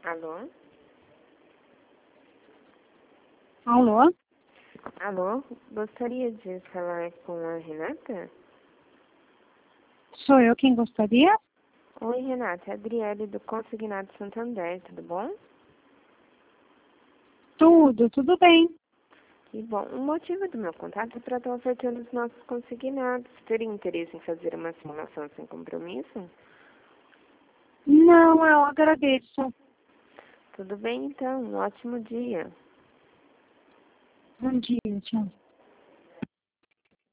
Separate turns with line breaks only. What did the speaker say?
Alô?
Alô?
Alô? Gostaria de falar com a Renata?
Sou eu quem gostaria?
Oi, Renata. É a Adriele do Consignado Santander, tudo bom?
Tudo bem.
Que bom. O motivo do meu contato é para estar ofertando os nossos consignados. Teria interesse em fazer uma simulação sem compromisso?
Não, eu agradeço.
Tudo bem, então. Um ótimo dia.
Bom dia, tchau.